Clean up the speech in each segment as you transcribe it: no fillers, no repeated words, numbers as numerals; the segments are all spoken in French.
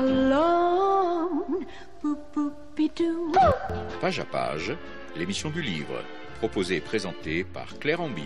alone. Boop-boop-be-doo. Page à page, l'émission du livre, proposée et présentée par Claire Ambille.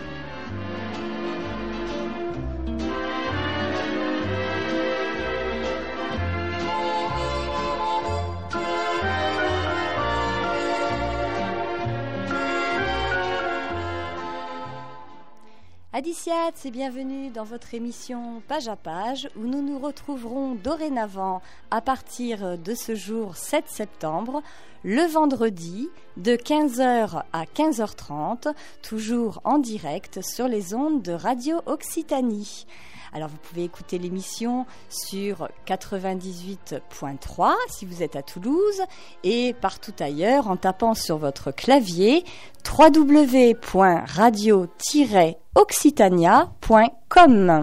Adiciats et bienvenue dans votre émission Page à Page où nous nous retrouverons dorénavant à partir de ce jour 7 septembre, le vendredi de 15h à 15h30, toujours en direct sur les ondes de Radio Occitanie. Alors vous pouvez écouter l'émission sur 98.3 si vous êtes à Toulouse et partout ailleurs en tapant sur votre clavier www.radio-occitania.com.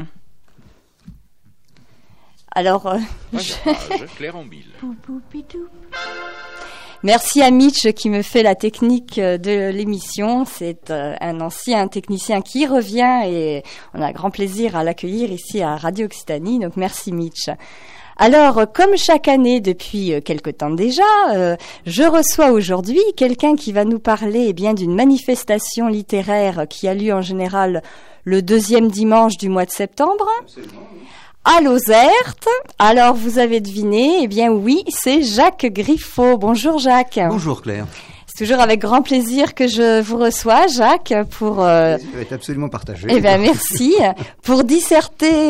Alors, Claire Ambille. Merci à Mitch qui me fait la technique de l'émission. C'est un ancien technicien qui revient et on a grand plaisir à l'accueillir ici à Radio Occitanie. Donc merci Mitch. Alors, comme chaque année depuis quelque temps déjà, je reçois aujourd'hui quelqu'un qui va nous parler d'une manifestation littéraire qui a lieu en général le deuxième dimanche du mois de septembre. Absolument, oui. À Lozerte. Alors, vous avez deviné, oui, c'est Jacques Griffo. Bonjour Jacques. Bonjour Claire. C'est toujours avec grand plaisir que je vous reçois, Jacques, pour... Ça va être absolument partagé. Merci. Pour disserter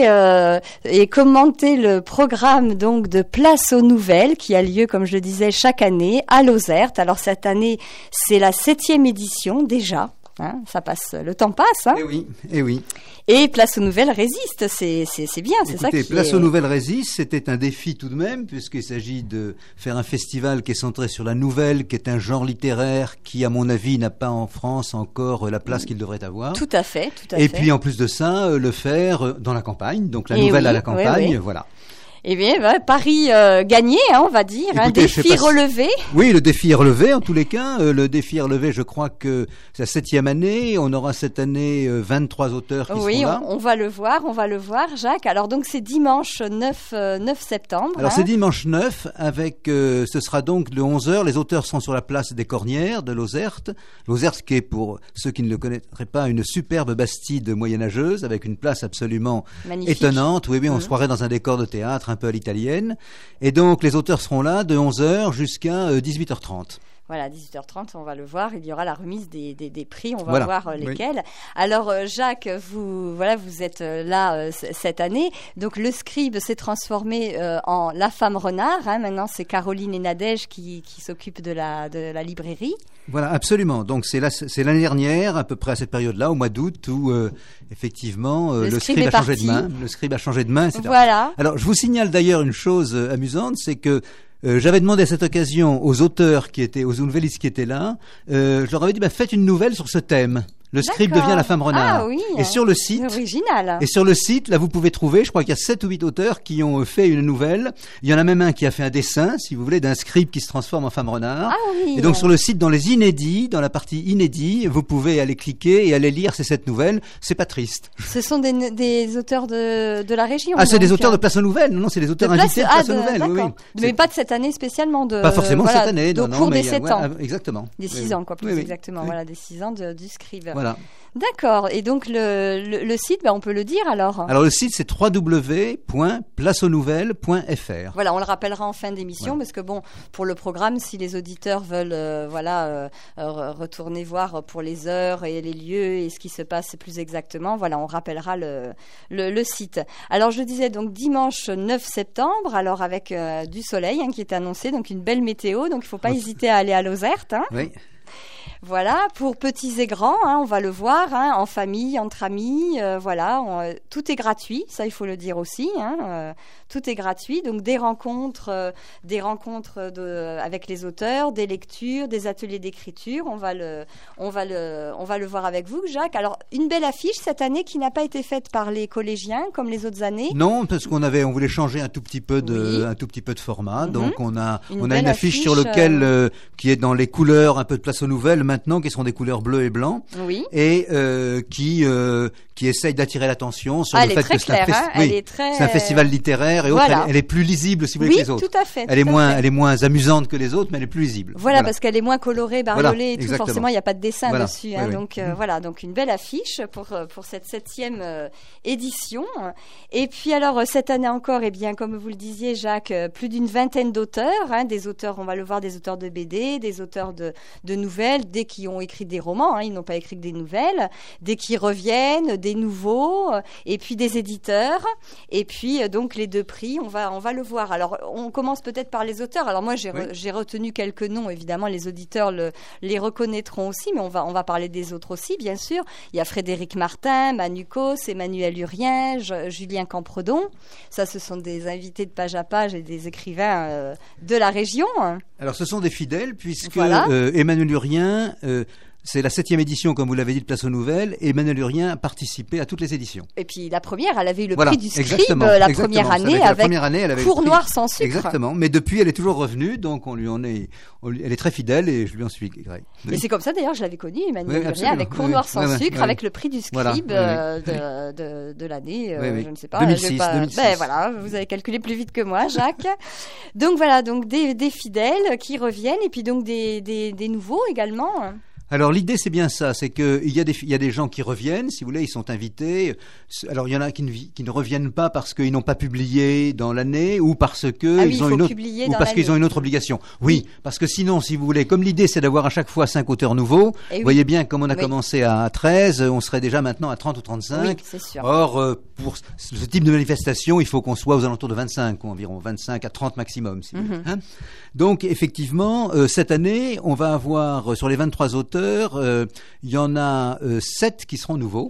et commenter le programme donc de Place aux Nouvelles qui a lieu, comme je le disais, chaque année à Lozerte. Alors, cette année, c'est la 7e édition déjà. Hein, ça passe, le temps passe. Hein. Eh oui. Et Place aux Nouvelles résiste, c'est bien, c'est ça qui Place aux Nouvelles résiste, c'était un défi tout de même, puisqu'il s'agit de faire un festival qui est centré sur la nouvelle, qui est un genre littéraire qui, à mon avis, n'a pas en France encore la place qu'il devrait avoir. Tout à fait. Et puis, en plus de ça, le faire dans la campagne, donc la nouvelle à la campagne, voilà. Eh bien, Paris gagné, on va dire. Écoutez, un défi relevé. Oui, le défi est relevé en tous les cas. Le défi est relevé, je crois que c'est la 7e année. On aura cette année 23 auteurs qui seront là. Oui, on va le voir, Jacques. Alors donc c'est dimanche 9 septembre. Alors c'est dimanche 9, ce sera donc de 11h. Les auteurs seront sur la place des Cornières de Lozerte. Lozerte qui est, pour ceux qui ne le connaîtraient pas, une superbe bastide moyenâgeuse avec une place absolument magnifique. Étonnante. Oui, on se croirait dans un décor de théâtre un peu à l'italienne. Et donc, les auteurs seront là de 11h jusqu'à 18h30. Voilà, 18h30, on va le voir. Il y aura la remise des prix. On va voir lesquels. Oui. Alors, Jacques, vous êtes là cette année. Donc, le scribe s'est transformé en la femme renard. Hein. Maintenant, c'est Caroline et Nadège qui s'occupent de la librairie. Voilà, absolument. Donc, c'est l'année dernière, à peu près à cette période-là, au mois d'août, où effectivement, le scribe a changé de main. Le scribe a changé de main, etc. Voilà. Alors, je vous signale d'ailleurs une chose amusante, c'est que j'avais demandé à cette occasion aux auteurs aux nouvellistes qui étaient là, je leur avais dit, faites une nouvelle sur ce thème. Le scribe devient la femme renard. Ah oui. Et sur le site, original. Et sur le site, là, vous pouvez trouver, je crois qu'il y a 7 ou 8 auteurs qui ont fait une nouvelle. Il y en a même un qui a fait un dessin, si vous voulez, d'un scribe qui se transforme en femme renard. Ah oui. Et donc sur le site, dans les inédits, dans la partie inédits, vous pouvez aller cliquer et aller lire ces 7 nouvelles. C'est pas triste. Ce sont des auteurs de la région. Ah, c'est des auteurs de Place aux Nouvelles. Non, c'est des auteurs invités de Place aux Nouvelles. Oui. Mais pas de cette année spécialement. Pas forcément cette année. Au cours des 7 ans. Exactement. Des 6 ans, plus exactement. Voilà, des 6 ans du scribe. Voilà. D'accord. Et donc le site, on peut le dire alors. Alors le site, c'est www.placeauxnouvelles.fr. Voilà, on le rappellera en fin d'émission parce que pour le programme, si les auditeurs veulent retourner voir pour les heures et les lieux et ce qui se passe plus exactement, on rappellera le site. Alors je disais donc dimanche 9 septembre, alors avec du soleil qui est annoncé, donc une belle météo, donc il ne faut pas hésiter à aller à Lozerte. Oui. Voilà, pour petits et grands, on va le voir, en famille, entre amis, tout est gratuit, ça il faut le dire aussi, tout est gratuit, donc des rencontres avec les auteurs, des lectures, des ateliers d'écriture, on va le voir avec vous, Jacques. Alors, une belle affiche cette année qui n'a pas été faite par les collégiens comme les autres années. Non, parce on voulait changer un tout petit peu de format, donc on a une affiche sur laquelle qui est dans les couleurs un peu de Place aux Nouvelles, nouvelles maintenant qui sont des couleurs bleues et blancs. Oui. Et qui essaye d'attirer l'attention sur le fait que c'est c'est un festival littéraire et autres. Elle est plus lisible si vous voulez que les autres. Tout à fait. Elle est moins amusante que les autres, mais elle est plus lisible. Voilà. Parce qu'elle est moins colorée, bariolée et tout. Exactement. Forcément, il n'y a pas de dessin dessus. Oui. Donc voilà, donc une belle affiche pour cette 7e édition. Et puis alors cette année encore, eh bien comme vous le disiez, Jacques, plus d'une vingtaine d'auteurs, des auteurs, on va le voir, des auteurs de BD, des auteurs de nouvelles, des qui ont écrit des romans, ils n'ont pas écrit que des nouvelles, des qui reviennent, des nouveaux, et puis des éditeurs, et puis donc les 2 prix, on va le voir. Alors on commence peut-être par les auteurs. Alors moi j'ai retenu quelques noms, évidemment les auditeurs les reconnaîtront aussi, mais on va parler des autres aussi, bien sûr. Il y a Frédéric Martin, Manu Cos, Emmanuel Urien, Julien Campredon. Ça, ce sont des invités de Page à Page et des écrivains de la région. Alors ce sont des fidèles puisque Emmanuel Urien, c'est la 7e édition, comme vous l'avez dit, de Place aux Nouvelles, et Emmanuel Urien a participé à toutes les éditions. Et puis la première, elle avait eu le prix du Scribe la première année avec Cours Noir sans sucre. Exactement, mais depuis elle est toujours revenue, donc elle est très fidèle et je lui en suis gré. Et c'est comme ça d'ailleurs je l'avais connu, Emmanuel Urien, avec Cours Noir sans sucre, avec le prix du Scribe de l'année, je ne sais pas. 2006. Voilà, vous avez calculé plus vite que moi, Jacques. Donc voilà, donc des fidèles qui reviennent et puis donc des nouveaux également. Alors l'idée c'est bien ça, c'est que il y a des gens qui reviennent, si vous voulez, ils sont invités. Alors il y en a qui ne reviennent pas parce qu'ils n'ont pas publié dans l'année ou parce que ils ont une autre obligation. Oui, parce que sinon, si vous voulez, comme l'idée c'est d'avoir à chaque fois 5 auteurs nouveaux, vous voyez bien comme on a commencé à 13, on serait déjà maintenant à 30 ou 35. Oui, c'est sûr. Or pour ce type de manifestation, il faut qu'on soit aux alentours de 25, environ 25 à 30 maximum, si vous voulez. Donc effectivement, cette année, on va avoir sur les 23 auteurs, il y en a 7 qui seront nouveaux.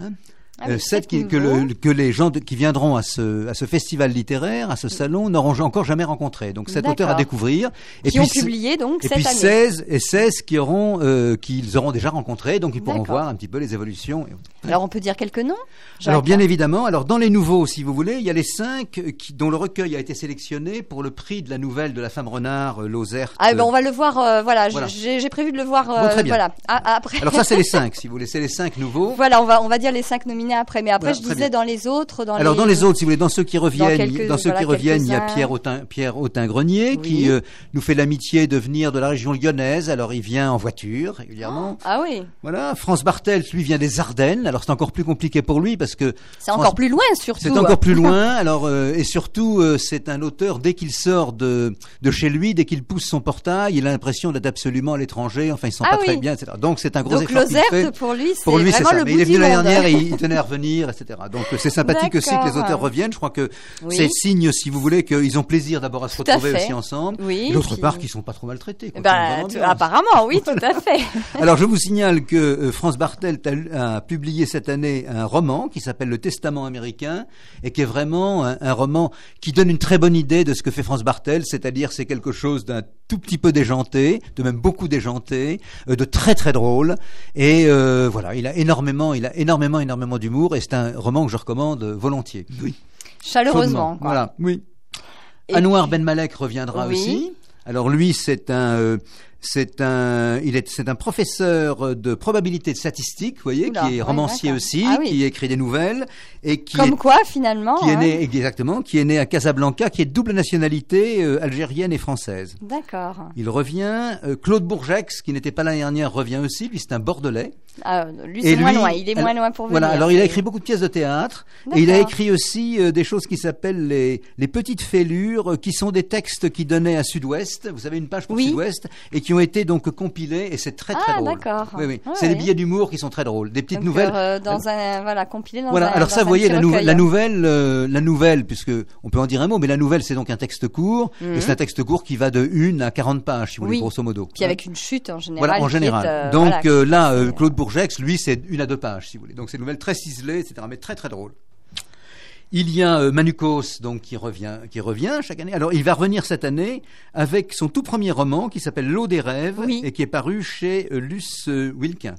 7 que les gens qui viendront à ce festival littéraire, à ce salon, n'auront encore jamais rencontré. Donc 7 auteurs à découvrir. Qui ont publié donc cette année. Et 16 qu'ils auront déjà rencontrés, donc ils pourront voir un petit peu les évolutions. Alors on peut dire quelques noms, Jacques? Alors bien évidemment, dans les nouveaux, si vous voulez, il y a les 5 dont le recueil a été sélectionné pour le prix de la nouvelle de la femme renard, Lozerte. On va le voir, j'ai prévu de le voir, très bien. voilà. Après. Alors ça c'est les 5, si vous voulez, c'est les 5 nouveaux. Voilà, on va dire les 5 nominés après, mais après je disais dans les autres, dans les autres, si vous voulez, dans ceux qui reviennent, il y a Pierre Autin-Grenier qui nous fait l'amitié de venir de la région lyonnaise. Alors il vient en voiture régulièrement. Ah oui. Voilà, France Bartels, lui, vient des Ardennes. Alors c'est encore plus compliqué pour lui parce que c'est encore plus loin surtout. C'est encore plus loin. Alors et surtout c'est un auteur, dès qu'il sort de chez lui, dès qu'il pousse son portail, il a l'impression d'être absolument à l'étranger. Enfin, il sent pas très bien, etc. Donc c'est un gros effort qu'il fait. Lozerte pour lui, c'est vraiment le bout du monde. Il est venu l'année dernière et il tenait à revenir, etc. Donc c'est sympathique aussi que les auteurs reviennent. Je crois que c'est signe, si vous voulez, qu'ils ont plaisir d'abord à se retrouver aussi ensemble. Et d'autre part, qu'ils sont pas trop maltraités. Apparemment, oui, tout à fait. Alors je vous signale que France Bartels a publié cette année un roman qui s'appelle Le Testament américain et qui est vraiment un roman qui donne une très bonne idée de ce que fait France Bartels, c'est-à-dire c'est quelque chose d'un tout petit peu déjanté, de même beaucoup déjanté, de très très drôle et voilà, il a énormément d'humour et c'est un roman que je recommande volontiers. Oui. Chaleureusement. Quoi. Voilà, oui. Anouar Ben Malek reviendra aussi. Alors lui, c'est un professeur de probabilité de statistique, vous voyez, qui est romancier aussi, qui écrit des nouvelles et qui est né à Casablanca, qui est de double nationalité algérienne et française. D'accord. Il revient. Claude Bourgex, qui n'était pas l'année dernière, revient aussi. Lui, c'est un Bordelais. Lui, c'est moins loin. Il est moins loin pour venir. Voilà. Alors, il a écrit beaucoup de pièces de théâtre et il a écrit aussi des choses qui s'appellent les petites fêlures, qui sont des textes qui donnaient à Sud-Ouest. Vous avez une page pour Sud-Ouest et qui ont été donc compilés et c'est très très drôle. D'accord. Oui. C'est des billets d'humour qui sont très drôles, des petites nouvelles. Compilés dans alors ça, vous voyez, la nouvelle, puisque on peut en dire un mot, mais la nouvelle, c'est donc un texte court et c'est un texte court qui va de 1 à 40 pages, si vous voulez, grosso modo. Puis avec une chute en général. Voilà, en général. Donc Claude Bourgex, lui, c'est 1 à 2 pages, si vous voulez. Donc c'est une nouvelle très ciselée, etc., mais très très drôle. Il y a Manu Cos, donc qui revient chaque année. Alors il va revenir cette année avec son tout premier roman qui s'appelle L'eau des rêves et qui est paru chez Luce Wilquin.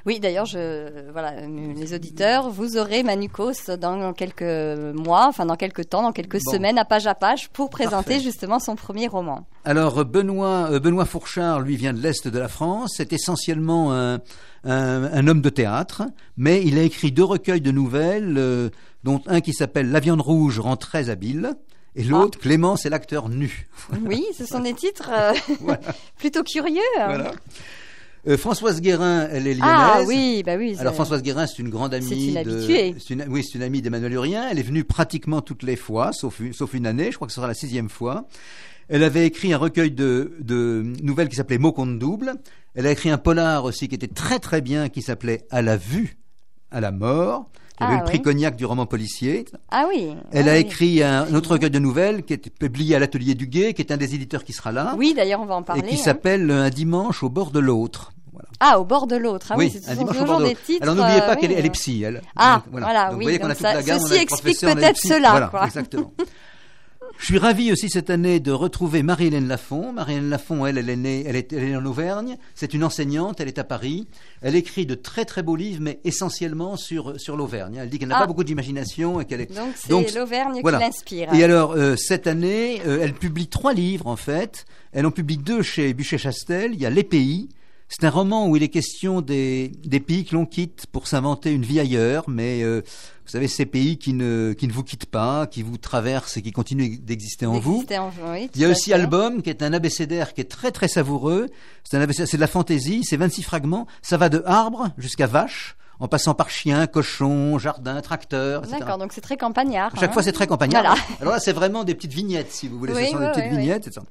Oui, d'ailleurs, voilà, les auditeurs, vous aurez Manukos dans quelques mois, enfin dans quelques temps, dans quelques semaines, à page pour présenter justement son premier roman. Alors Benoît Fourchard, lui, vient de l'Est de la France. C'est essentiellement un homme de théâtre, mais il a écrit 2 recueils de nouvelles, dont un qui s'appelle La viande rouge rend très habile, et l'autre, Clémence et l'acteur nu. Oui, ce sont des titres plutôt curieux. Voilà. Françoise Guérin, elle est lyonnaise. Ah oui, bah oui. Alors Françoise Guérin, c'est une grande amie. C'est une habituée. C'est une amie d'Emmanuel Urien. Elle est venue pratiquement toutes les fois, sauf une année. Je crois que ce sera la 6e fois. Elle avait écrit un recueil de nouvelles qui s'appelait Mots compte double. Elle a écrit un polar aussi qui était très très bien, qui s'appelait À la vue, à la mort, qui avait le prix Cognac du roman policier. Ah oui. Elle a écrit un autre recueil de nouvelles qui est publié à l'Atelier du Guet, qui est un des éditeurs qui sera là. Oui, d'ailleurs, on va en parler. Et qui s'appelle Un dimanche au bord de l'autre. Voilà. Ah, au bord de l'autre. Ah oui, c'est toujours des titres. Alors n'oubliez pas qu'elle est psy, elle. Ah, voilà, donc, oui. Vous voyez qu'on a toute la gamme. Ceci explique peut-être cela. Voilà, quoi. Exactement. Je suis ravi aussi cette année de retrouver Marie-Hélène Lafont. Marie-Hélène Lafont, elle est née en Auvergne. C'est une enseignante, elle est à Paris. Elle écrit de très très beaux livres, mais essentiellement sur l'Auvergne. Elle dit qu'elle n'a pas beaucoup d'imagination et qu'elle est. Donc c'est l'Auvergne qui l'inspire. Et alors cette année, elle publie 3 livres en fait. Elle en publie 2 chez Buchet-Chastel. Il y a Les Pays. C'est un roman où il est question des pays que l'on quitte pour s'inventer une vie ailleurs, mais vous savez, ces pays qui ne vous quittent pas, qui vous traversent et qui continuent d'exister en vous. Oui, il y a aussi Album, qui est un abécédaire qui est très très savoureux. C'est de la fantaisie, c'est 26 fragments. Ça va de arbre jusqu'à vache, en passant par chien, cochon, jardin, tracteur, etc. D'accord, donc c'est très campagnard. Chaque fois, c'est très campagnard. Voilà. Alors là, c'est vraiment des petites vignettes, si vous voulez. Oui, ce sont des petites vignettes, c'est ça.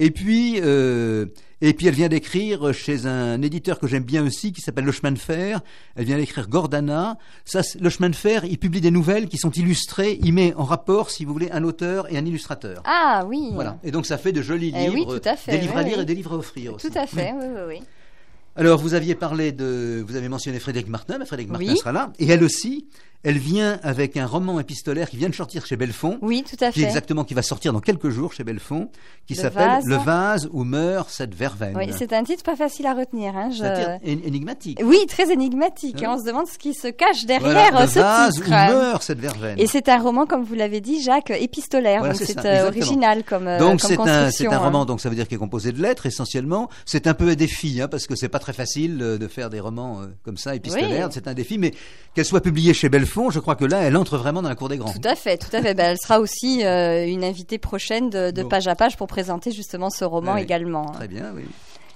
Et puis, elle vient d'écrire chez un éditeur que j'aime bien aussi, qui s'appelle Le Chemin de Fer. Elle vient d'écrire Gordana. Ça, Le Chemin de Fer, il publie des nouvelles qui sont illustrées. Il met en rapport, si vous voulez, un auteur et un illustrateur. Ah oui. Voilà. Et donc, ça fait de jolis livres. Oui, tout à fait. Des livres à lire et des livres à offrir aussi. Tout à fait, oui. Alors, vous avez mentionné Frédéric Martin, mais Frédéric Martin sera là. Et elle aussi, elle vient avec un roman épistolaire qui vient de sortir chez Belfond. Oui, tout à fait. Qui va sortir dans quelques jours chez Belfond, qui s'appelle Le vase où meurt cette verveine. Oui, c'est un titre pas facile à retenir. C'est un titre énigmatique. Oui, très énigmatique. On se demande ce qui se cache derrière ce titre. Le vase où meurt cette verveine. Et c'est un roman, comme vous l'avez dit, Jacques, épistolaire. Voilà, donc c'est original comme donc construction. C'est un roman, donc ça veut dire qu'il est composé de lettres essentiellement. C'est un peu un défi, parce que c'est pas très facile de faire des romans comme ça, épistolaires. Oui. C'est un défi, mais qu'elle soit publiée chez Belfond, je crois que là, elle entre vraiment dans la cour des grands. Tout à fait. Elle sera aussi une invitée prochaine de Page à Page pour présenter justement ce roman également. Très bien, oui.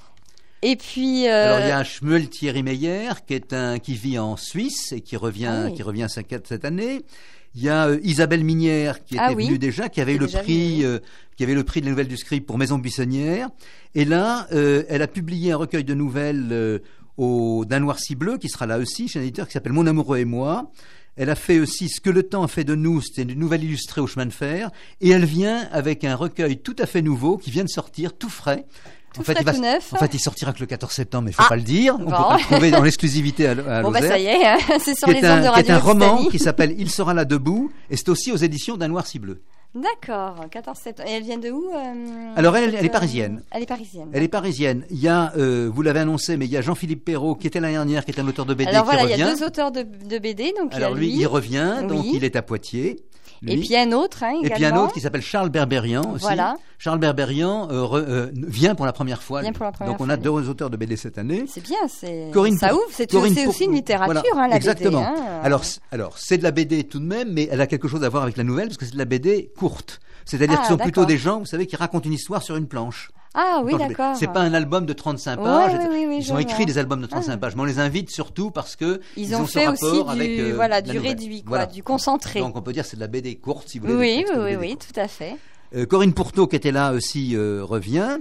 Et puis, alors il y a Shmuel Thierry Meyer qui vit en Suisse et qui revient cette année. Il y a Isabelle Minière qui était venue déjà, qui avait eu le prix de la nouvelle du scribe pour Maison Buissonnière. Et là, elle a publié un recueil de nouvelles d'un noir si bleu qui sera là aussi chez un éditeur qui s'appelle Mon amoureux et moi. Elle a fait aussi Ce que le temps a fait de nous, c'était une nouvelle illustrée au chemin de fer. Et elle vient avec un recueil tout à fait nouveau qui vient de sortir, tout frais. Tout neuf. En fait, il sortira que le 14 septembre, mais il ne faut pas le dire. On peut pas le trouver dans l'exclusivité à Lozère. Bon, ça y est, c'est sur les ondes de Radio Qui est un roman qui s'appelle Il sera là debout, et c'est aussi aux éditions d'un noir si bleu. D'accord, 14 septembre. Et elle vient de où Alors, elle est parisienne. Elle est parisienne. Elle est parisienne. Il y a, vous l'avez annoncé, mais il y a Jean-Philippe Perrault, qui était l'année dernière, qui est un auteur de BD, qui revient. Il y a 2 auteurs de BD, donc alors lui, il revient, donc il est à Poitiers. Et puis un autre, également. Et puis un autre qui s'appelle Charles Berberian aussi. Voilà. Charles Berberian vient pour la première fois. Donc on a 2 auteurs de BD cette année. C'est bien, ça ouvre. C'est aussi une littérature, la exactement. BD. Alors c'est de la BD tout de même, mais elle a quelque chose à voir avec la nouvelle parce que c'est de la BD courte. C'est-à-dire que ce sont plutôt des gens, vous savez, qui racontent une histoire sur une planche. Ah oui, d'accord. C'est pas un album de 35 pages. Oui, ils ont écrit des albums de 35 pages. Mais on les invite surtout parce que ils ont fait aussi du réduit, du concentré. Donc on peut dire que c'est de la BD courte, si vous voulez. Oui, tout à fait. Corinne Pourteau, qui était là aussi, revient.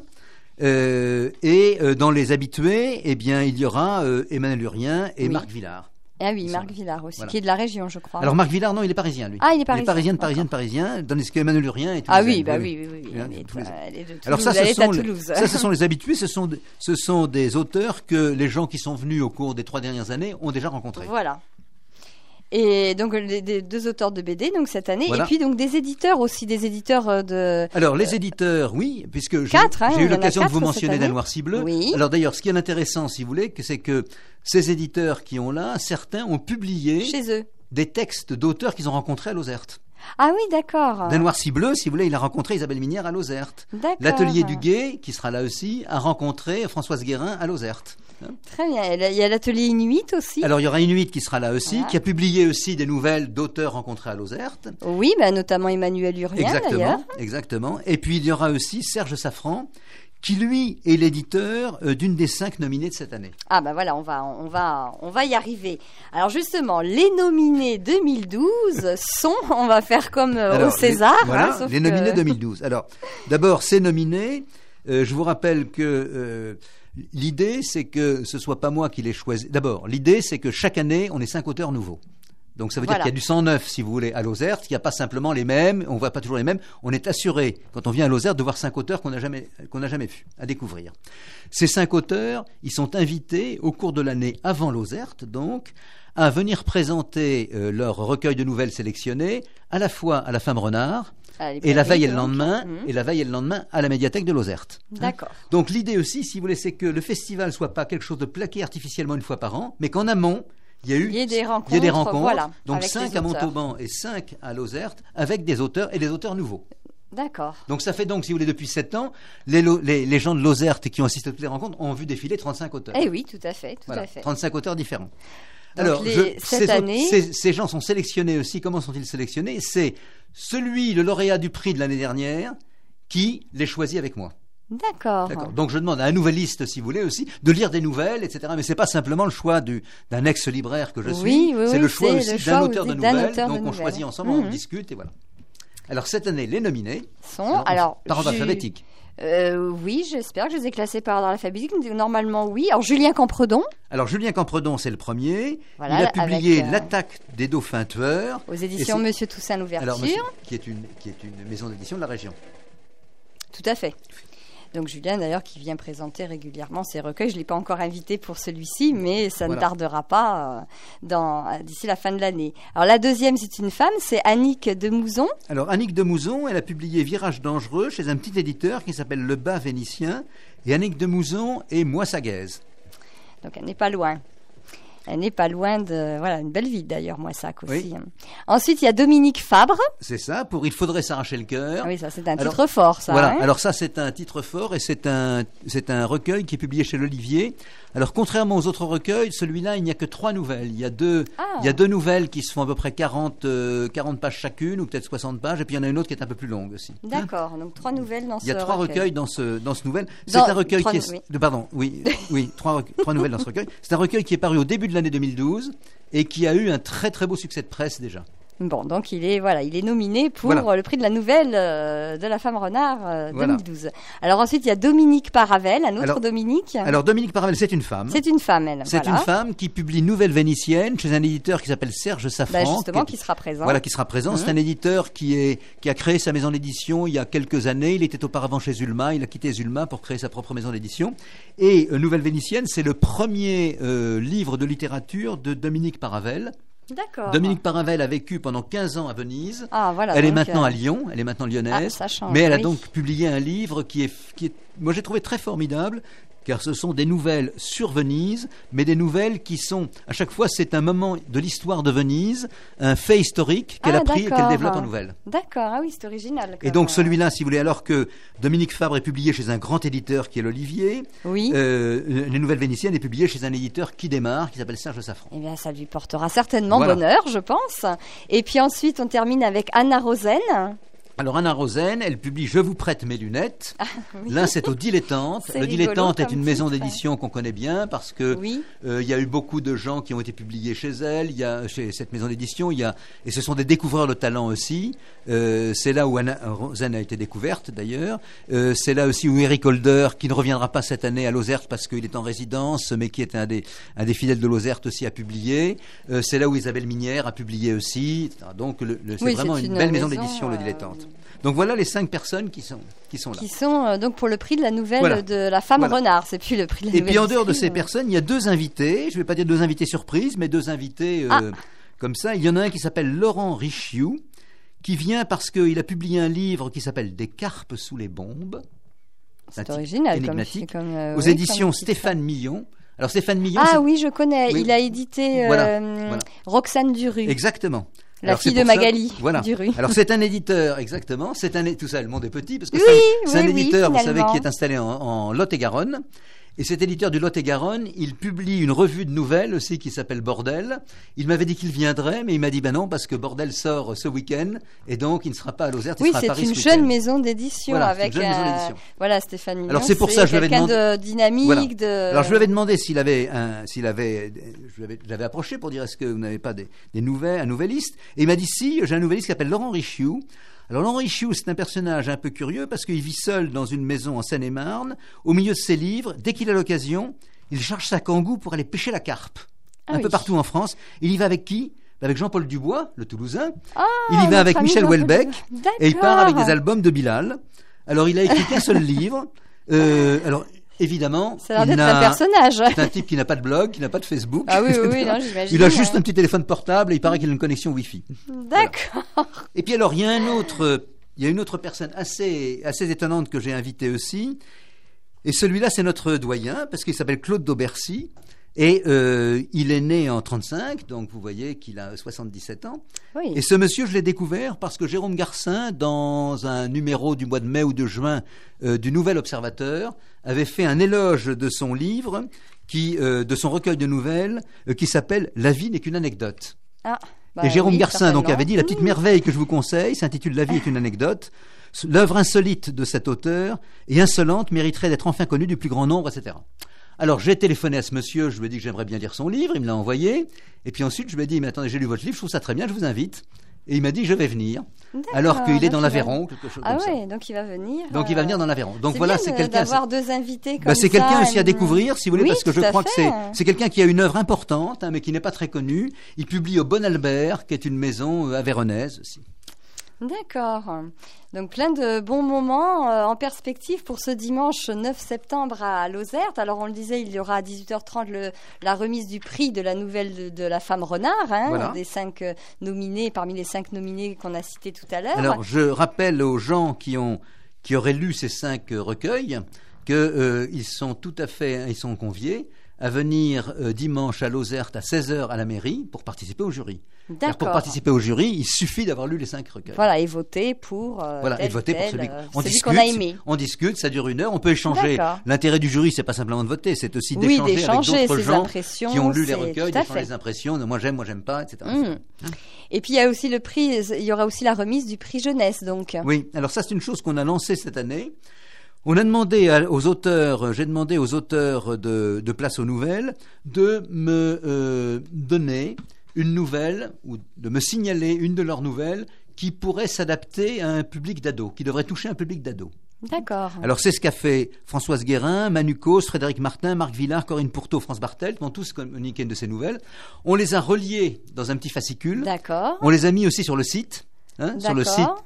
Et dans les habitués, eh bien, il y aura Emmanuel Urien et Marc Villard. Ah oui, Marc Villard aussi, qui est de la région, je crois. Alors Marc Villard, non, il est parisien, lui. Ah, il est parisien. Parisien, tandis qu'Emmanuel Urien est toulousain. Ah oui, oui. Alors ça, ce sont les habitués, ce sont des auteurs que les gens qui sont venus au cours des 3 dernières années ont déjà rencontrés. Voilà. Et donc des 2 auteurs de BD donc cette année, Voilà. et puis donc des éditeurs aussi, des éditeurs de. Alors les éditeurs, oui, puisque 4, hein, j'ai eu il y en a l'occasion de 4 vous cette mentionner année. d'un Noir-Cibleu. Oui. Alors d'ailleurs, ce qui est intéressant, si vous voulez, c'est que ces éditeurs qui ont là, certains ont publié Chez eux. des textes d'auteurs qu'ils ont rencontrés à Lozerte. Ah oui, d'accord. D'un Noir-Cibleu, si vous voulez, il a rencontré Isabelle Minière à Lozerte. D'accord. L'atelier du Guet, qui sera là aussi, a rencontré Françoise Guérin à Lozerte. Très bien. Il y a l'atelier Inuit aussi. Alors il y aura Inuit qui sera là aussi, Voilà. qui a publié aussi des nouvelles d'auteurs rencontrés à Lozerte. Oui, bah, notamment Emmanuel Urien d'ailleurs. Exactement, exactement. Et puis il y aura aussi Serge Safran, qui lui est l'éditeur d'une des 5 nominées de cette année. Ah bah voilà, on va y arriver. Alors justement, les nominés 2012 sont, on va faire comme Alors, au César. Voilà, sauf les que- nominés 2012. Alors, d'abord, ces nominés, je vous rappelle que l'idée, c'est que ce soit pas moi qui les choisis. D'abord, l'idée, c'est que chaque année, on ait 5 auteurs nouveaux. Donc ça veut dire Voilà. qu'il y a du sang neuf, si vous voulez, à Lozerte, qu'il n'y a pas simplement les mêmes, on ne voit pas toujours les mêmes. On est assuré, quand on vient à Lozerte, de voir 5 auteurs qu'on n'a jamais vus, à découvrir. Ces 5 auteurs, ils sont invités au cours de l'année avant Lozerte, donc, à venir présenter leur recueil de nouvelles sélectionnées, à la fois à la Femme Renard, Ah, les et la veille et donc. le lendemain, Mhm. et la veille et le lendemain à la médiathèque de Lozerte. D'accord. Donc l'idée aussi, si vous voulez, c'est que le festival soit pas quelque chose de plaqué artificiellement une fois par an, mais qu'en amont, il y a des rencontres, voilà, donc avec 5 les à auteurs. Montauban et 5 à Lozerte, avec des auteurs et des auteurs nouveaux. D'accord. Donc ça fait donc, si vous voulez, depuis 7 ans, les gens de Lozerte qui ont assisté à toutes les rencontres ont vu défiler 35 auteurs. Eh oui, tout à fait, tout Voilà, à fait. 35 auteurs différents. Donc Alors, cette année- ces gens sont sélectionnés aussi. Comment sont-ils sélectionnés? C'est le lauréat du prix de l'année dernière, qui les choisit avec moi. D'accord. D'accord. Donc je demande à un nouveliste, si vous voulez aussi, de lire des nouvelles, etc. Mais c'est pas simplement le choix d'un ex-libraire que je suis. Oui, c'est le choix c'est aussi le d'un choix auteur de aussi d'un nouvelles. auteur de Donc on nouvelles. choisit ensemble, on Mhm. discute et voilà. Alors cette année, les nominés Sont, alors, par ordre Ju- alphabétique. Oui, j'espère que je les ai classés par ordre alphabétique. Normalement, oui. Alors, Julien Campredon, Alors Julien Campredon, c'est le premier. Voilà, Il a publié avec, L'attaque des dauphins tueurs. aux Et éditions c'est- Monsieur Toussaint Louverture. Alors, qui est une maison d'édition de la région. Tout à fait. Donc Julien, d'ailleurs, qui vient présenter régulièrement ses recueils. Je ne l'ai pas encore invité pour celui-ci, mais ça Voilà. ne tardera pas d'ici la fin de l'année. Alors la deuxième, c'est une femme, c'est Annick Demouzon. Alors Annick Demouzon, elle a publié Virage dangereux chez un petit éditeur qui s'appelle Le Bas Vénitien. Et Annick Demouzon est Moissagaise. Donc elle n'est pas loin. Elle n'est pas loin de... Voilà, une belle ville d'ailleurs, Moissac aussi. Oui. Ensuite, il y a Dominique Fabre. C'est ça, pour Il faudrait s'arracher le cœur. Ah oui, ça c'est un Alors, titre fort, ça. Voilà, hein. alors ça c'est un titre fort et c'est un recueil qui est publié chez l'Olivier. Alors contrairement aux autres recueils, celui-là il n'y a que 3 nouvelles. Il y a deux nouvelles qui se font à peu près 40 pages chacune ou peut-être 60 pages et puis il y en a une autre qui est un peu plus longue aussi. D'accord, donc 3 nouvelles dans ce Il y a 3 recueil. recueils dans ce nouvel. C'est Dans- un recueil trois- qui est... oui. Pardon, oui, 3 nouvelles dans ce recueil. C'est un recueil qui est paru au début de l'année 2012 et qui a eu un très très beau succès de presse déjà. Bon, donc il est nominé pour Voilà. le prix de la nouvelle de la Femme Renard Voilà. 2012. Alors ensuite, il y a Dominique Paravel, un autre Alors- Dominique. Alors Dominique Paravel, c'est une femme. C'est une femme, elle. C'est voilà. une femme qui publie Nouvelle Vénitienne chez un éditeur qui s'appelle Serge Safran. Bah, justement, qui qui sera présent. Voilà, qui sera présent. C'est un éditeur qui a créé sa maison d'édition il y a quelques années. Il était auparavant chez Zulma. Il a quitté Zulma pour créer sa propre maison d'édition. Et Nouvelle Vénitienne, c'est le premier livre de littérature de Dominique Paravel. D'accord. Dominique Paravel a vécu pendant 15 ans à Venise. Ah, voilà. Elle est donc, maintenant à Lyon. Elle est maintenant lyonnaise. Ah, ça change, mais elle a oui. donc publié un livre qui est, moi j'ai trouvé très formidable. Car ce sont des nouvelles sur Venise, mais des nouvelles qui sont, à chaque fois, c'est un moment de l'histoire de Venise, un fait historique qu'elle a pris et qu'elle d'accord. développe en nouvelles. D'accord, ah oui, c'est original. Et donc celui-là, si vous voulez, alors que Dominique Fabre est publié chez un grand éditeur qui est l'Olivier, Oui. Les Nouvelles Vénitiennes est publié chez un éditeur qui démarre, qui s'appelle Serge Safran. Eh bien, ça lui portera certainement Voilà. bonheur, je pense. Et puis ensuite, on termine avec Anna Rosen. Alors Anna Rosen, elle publie Je vous prête mes lunettes. Là, c'est au Dilettante. C'est Le rigolo Dilettante est comme une maison titre. d'édition qu'on connaît bien parce que Oui. il y a eu beaucoup de gens qui ont été publiés chez elle. Il y a chez cette maison d'édition, et ce sont des découvreurs de talent aussi. C'est là où Anna Rosen a été découverte d'ailleurs. C'est là aussi où Eric Holder, qui ne reviendra pas cette année à Lozerte parce qu'il est en résidence, mais qui est un des fidèles de Lozerte aussi, a publié. C'est là où Isabelle Minière a publié aussi. Donc c'est Oui, vraiment c'est une une belle maison maison, d'édition, le Dilettante. Donc voilà les 5 personnes qui sont là. Qui sont donc pour le prix de la nouvelle Voilà. de la Femme Voilà. Renard. C'est plus le prix de la Et nouvelle. puis en dehors de du prix, ces personnes, il y a 2 invités. Je ne vais pas dire 2 invités surprises, mais 2 invités comme ça. Il y en a un qui s'appelle Laurent Richiou, qui vient parce qu'il a publié un livre qui s'appelle Des carpes sous les bombes. C'est original, énigmatique, comme aux éditions Stéphane Millon. Alors Stéphane Millon... Ah oui, je connais. Oui. Il a édité Voilà. Roxane Duru. Exactement. La Alors, fille c'est de pour ça- Magali Voilà. Duru. Alors c'est un éditeur, exactement. Tout ça, le monde est petit parce que Oui, c'est un oui, éditeur, vous finalement. savez, qui est installé en Lot-et-Garonne. Et cet éditeur du Lot-et-Garonne, il publie une revue de nouvelles aussi qui s'appelle Bordel. Il m'avait dit qu'il viendrait, mais il m'a dit non parce que Bordel sort ce week-end et donc il ne sera pas à Lozère, il Oui, sera à c'est Paris une ce jeune week-end. maison d'édition Voilà, avec une jeune maison d'édition. Voilà, Stéphane Millon. Alors, c'est pour ça, je lui avais quelqu'un demandé- de dynamique, Voilà. Alors je lui avais demandé je l'avais approché pour dire est-ce que vous n'avez pas des nouvelles, un nouvelliste, et il m'a dit si, j'ai un nouvelliste qui s'appelle Laurent Richiou. Alors Laurent Richiou, c'est un personnage un peu curieux parce qu'il vit seul dans une maison en Seine-et-Marne, au milieu de ses livres. Dès qu'il a l'occasion, il charge sa kangou pour aller pêcher la carpe. Ah un oui. peu partout en France. Il y va avec qui? Avec Jean-Paul Dubois, le Toulousain. Ah, Il y va notre avec ami Michel Jean-Paul Houellebecq. Dubois. Et il part avec D'accord. des albums de Bilal. Alors il a écrit qu'un seul livre. Alors évidemment, Ça a l'air d'être un personnage. c'est un type qui n'a pas de blog, qui n'a pas de Facebook. Ah oui, non, j'imagine. Il a juste un petit téléphone portable et il paraît qu'il a une connexion Wi-Fi. D'accord. Et puis alors, il y a une autre personne assez étonnante que j'ai invitée aussi. Et celui-là, c'est notre doyen, parce qu'il s'appelle Claude Daubercy. Et il est né en 35, donc vous voyez qu'il a 77 ans. Oui. Et ce monsieur, je l'ai découvert parce que Jérôme Garcin, dans un numéro du mois de mai ou de juin du Nouvel Observateur, avait fait un éloge de son livre, de son recueil de nouvelles, qui s'appelle « La vie n'est qu'une anecdote ». Ah, bah Et Jérôme oui, Garcin donc certainement. avait dit la petite merveille que je vous conseille s'intitule La vie est une anecdote. L'œuvre insolite de cet auteur et insolente mériterait d'être enfin connue du plus grand nombre, etc. Alors j'ai téléphoné à ce monsieur, je lui ai dit que j'aimerais bien lire son livre, il me l'a envoyé. Et puis ensuite je lui ai dit mais attendez, j'ai lu votre livre, je trouve ça très bien, je vous invite. Et il m'a dit je vais venir. D'accord, Alors qu'il est dans donc il l'Aveyron, quelque chose Ah comme ça. ouais, donc il va venir. Donc il va venir dans l'Aveyron. Donc c'est voilà, bien c'est quelqu'un. d'avoir deux invités comme Bah, c'est quelqu'un ça, aussi à découvrir, si vous voulez, Oui, parce que je tout à crois que fait. c'est quelqu'un qui a une œuvre importante, mais qui n'est pas très connue. Il publie au Bon Albert, qui est une maison avéronnaise aussi. D'accord. Donc plein de bons moments en perspective pour ce dimanche 9 septembre à Lozerte. Alors on le disait, il y aura à 18h30 la remise du prix de la nouvelle de la femme renard, Voilà. des 5 nominés, parmi les 5 nominés qu'on a cités tout à l'heure. Alors, je rappelle aux gens qui auraient lu ces 5 recueils qu'ils sont ils sont conviés à venir dimanche à Lozerte à 16h à la mairie pour participer au jury. Alors, pour D'accord. participer au jury, il suffit d'avoir lu les 5 recueils. Voilà, et voter pour Voilà, tel et voter pour tel, celui qu'on a aimé. On discute, ça dure 1 heure, on peut échanger. D'accord. L'intérêt du jury, c'est pas simplement de voter, c'est aussi Oui, d'échanger d'échanger avec d'autres ses gens impressions, qui ont lu les c'est- recueils, tout à d'échanger fait. les impressions, de moi j'aime pas, etc. Et puis il y a aussi le prix, il y aura aussi la remise du prix jeunesse, donc. Oui, alors ça c'est une chose qu'on a lancée cette année. On a demandé aux auteurs, j'ai demandé aux auteurs de Place aux Nouvelles de me donner une nouvelle ou de me signaler une de leurs nouvelles qui pourrait s'adapter à un public d'ados, qui devrait toucher un public d'ados. D'accord. Alors c'est ce qu'a fait Françoise Guérin, Manu Cos, Frédéric Martin, Marc Villard, Corinne Pourteau, France Bartel, qui ont tous communiqué une de ces nouvelles. On les a reliés dans un petit fascicule. D'accord. On les a mis aussi sur le site, sur le site D'accord.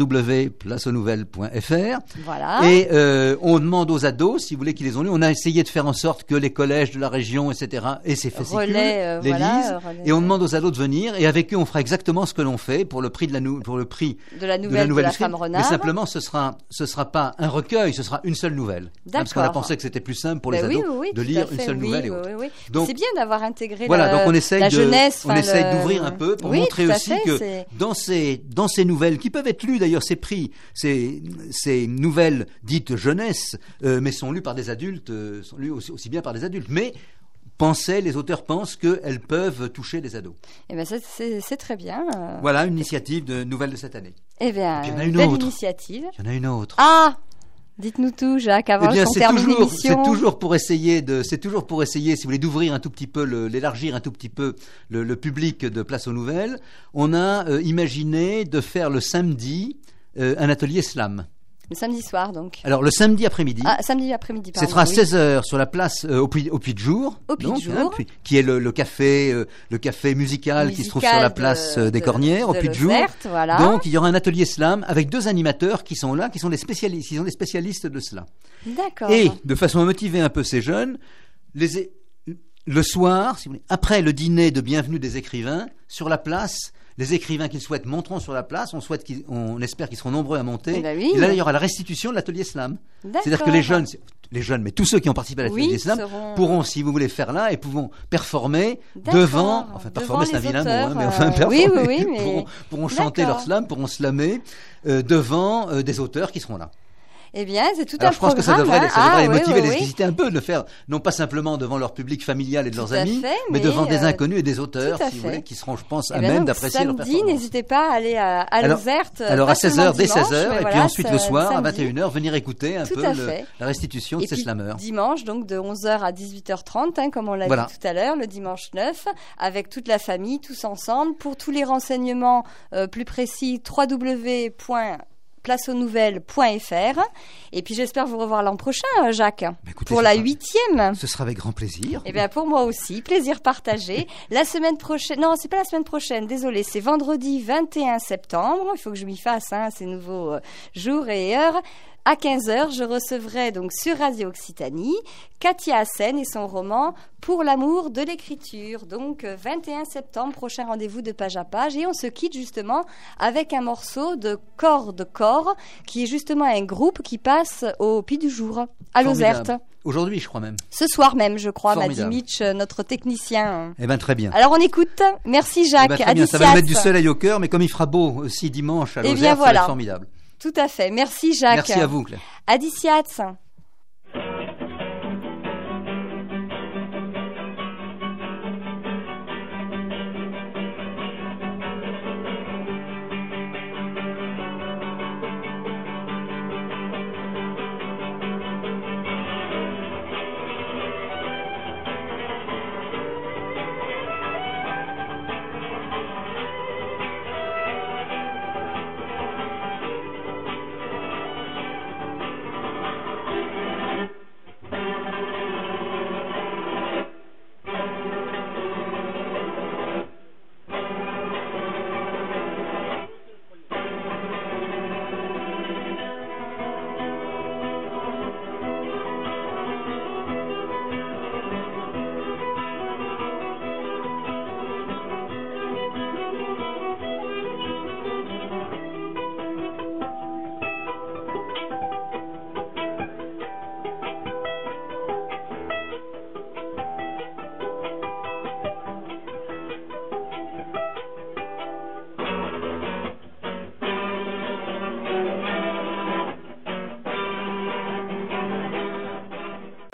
www.placeauxnouvelles.fr. Voilà. Et on demande aux ados, si vous voulez, qu'ils les ont lus. On a essayé de faire en sorte que les collèges de la région, etc., et ces fascicules Relais, les voilà, lisent. relais. Et on demande aux ados de venir. Et avec eux, on fera exactement ce que l'on fait pour le prix de la nouvelle de la nouvelle de la du film. femme renard. Mais simplement, ce sera pas un recueil, ce sera une seule nouvelle. Parce qu'on a D'accord. pensé que c'était plus simple pour les Ben ados oui, de tout lire à une fait, seule oui, nouvelle et oui, autres. oui, oui. Donc, c'est bien d'avoir intégré voilà, donc on essaye la jeunesse. on essaye d'ouvrir un peu pour Oui, montrer tout à aussi fait, que c'est- dans ces nouvelles qui peuvent être lues d'ailleurs, ces nouvelles dites jeunesse, mais sont lues par des adultes, sont lues aussi bien par des adultes, mais les auteurs pensent qu'elles peuvent toucher des ados. Eh ben, c'est très bien. Voilà une initiative de nouvelles de cette année. Eh bien, Et puis, il y en a une belle autre. initiative. Il y en a une autre. Ah, dites-nous tout, Jacques, avant Eh bien, qu'on c'est termine toujours l'émission. pour essayer, si vous voulez, d'ouvrir un tout petit peu, d'élargir un tout petit peu le public de Place aux Nouvelles. On a imaginé de faire le samedi un atelier slam. Le samedi soir, donc. Alors le samedi après-midi. Ah, samedi après-midi, Ce pardon. sera à oui. 16h sur la place au Puy de Jour. Au Puy de Jour. Qui est le café musical qui se trouve sur la place des Cornières, au Puy de Jour. Lozerte, voilà. Donc il y aura un atelier slam avec 2 animateurs qui sont là, qui sont des spécialistes de cela. D'accord. Et de façon à motiver un peu ces jeunes, le soir, si vous voulez, après le dîner de bienvenue des écrivains, sur la place, les écrivains qui le souhaitent monteront sur la place. On espère qu'ils seront nombreux à monter. Oui. Et là, il y aura la restitution de l'atelier slam. C'est-à-dire que les jeunes, mais tous ceux qui ont participé à l'atelier slam pourront, si vous voulez, faire là et pourront performer devant. Enfin, performer, c'est un vilain mot, hein, mais enfin, performer. Pourront chanter leur slam, pourront slammer devant des auteurs qui seront là. Eh bien, c'est tout Alors, un je pense programme. que ça devrait les motiver, les oui. exciter un peu de le faire, non pas simplement devant leur public familial et de leurs amis, mais mais devant des inconnus et des auteurs, si vous voulez, qui seront, je pense, à même d'apprécier leur performance. Samedi, n'hésitez pas à aller à Lozerte. Alors à 16h, dès 16h, et puis ensuite le soir, samedi. à 21h, venir écouter un peu la restitution de ces slammeurs. Dimanche, donc de 11h à 18h30, comme on l'a dit tout à l'heure, le dimanche 9, avec toute la famille, tous ensemble. Pour tous les renseignements plus précis, www.placeauxnouvelles.fr. Et puis j'espère vous revoir l'an prochain, Jacques, pour la 8e. Ce sera avec grand plaisir. Eh bien pour moi aussi, plaisir partagé. La semaine prochaine, non, c'est pas la semaine prochaine, désolé, c'est vendredi 21 septembre. Il faut que je m'y fasse, ces nouveaux jours et heures. À 15h, je recevrai donc sur Radio Occitanie Katia Hassen et son roman Pour l'amour de l'écriture. Donc 21 septembre, prochain rendez-vous de Page à Page. Et on se quitte justement avec un morceau de Corps de Corps, qui est justement un groupe qui passe au Puy du Jour, à Lozerte. Aujourd'hui, je crois même. Ce soir même, je crois, m'a dit Mitch, notre technicien. Eh bien, très bien. Alors on écoute. Merci Jacques. Très bien. Ça va nous mettre du soleil au cœur, mais comme il fera beau aussi dimanche à Lozerte, ça va être formidable. Tout à fait. Merci Jacques. Merci à vous, Claire. Adiciats.